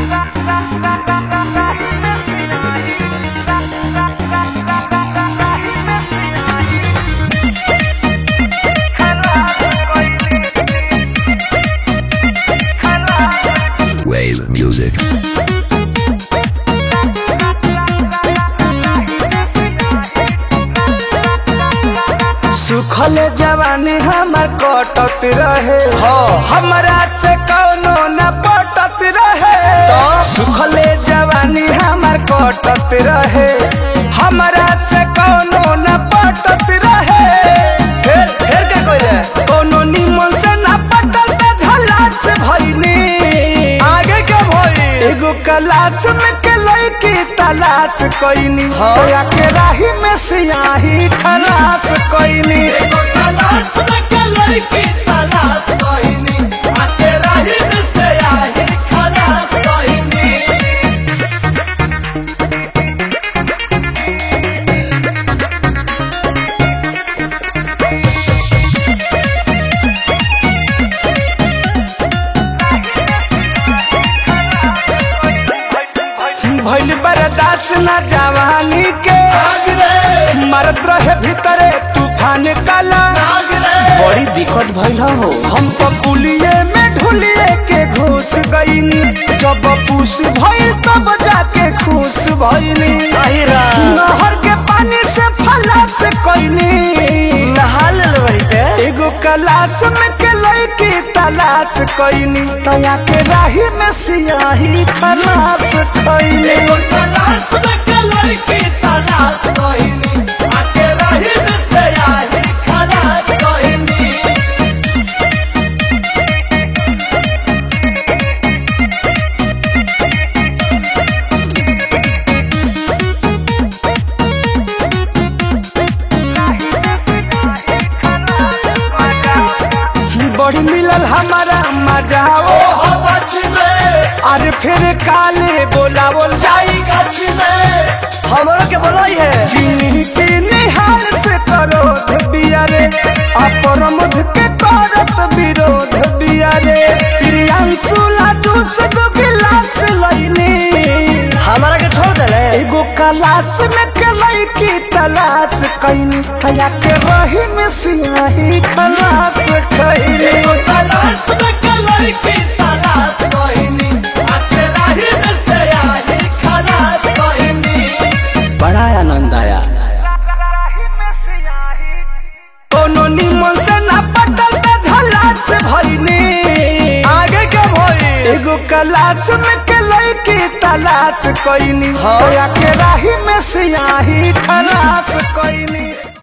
Wave music. सुखल जवानी हमर कटत रहे हमरा से कौनो न पटत रहे सुखल जवानी हमर कटत रहे हमरा से कौनो न पटत रहे फिर क्या कइले कौनो निमन से न पटल त झला से भइनी आगे के भई एगो क्लास में के लड़की तलाश कइनी होया के राही में सियाही खलास कइनी एगो क्लास में के लड़की तलाश कइनी आके राही में सियाही खलास कइनी भइल बर्दाश्त न जवानी के मरत रहे भीतरे तूफान काला बड़ी दिक्कत भइल हो हम तो पुलिये में ढुलिए के घुस गईनी जब पूस भइल तब जाके खुश भइनी नहर के पानी से फलास कइनी नहा लेते एगो क्लास में के लड़की तलाश कइनी तया के राही में सियाही खलास कइनी एगो क्लास में के लड़की तलाश कइनी आके राही में सियाही खलास कइनी बड़ी मिलल हमारा मजा अरे फिर काले बोला बोल जाई गछ में हमरो के बोलाई है की निहार से करो बियारे अपरमध के करत विरोध बियारे प्रियांशु लाडू से दो गिलास लईनी हमारा के छोड़ देले एगो क्लास में के लड़की तलाश कइनी तया के रही में सियाही खलास कइनी एगो क्लास में के लड़की तलाश कइनी आके रही में सियाही खलास कइनी बड़ा आनंद आया कोनो निमन से ना पटल त झला से भइनी आगे के भई एगो क्लास में के लड़की तलाश कइनी होया के राही में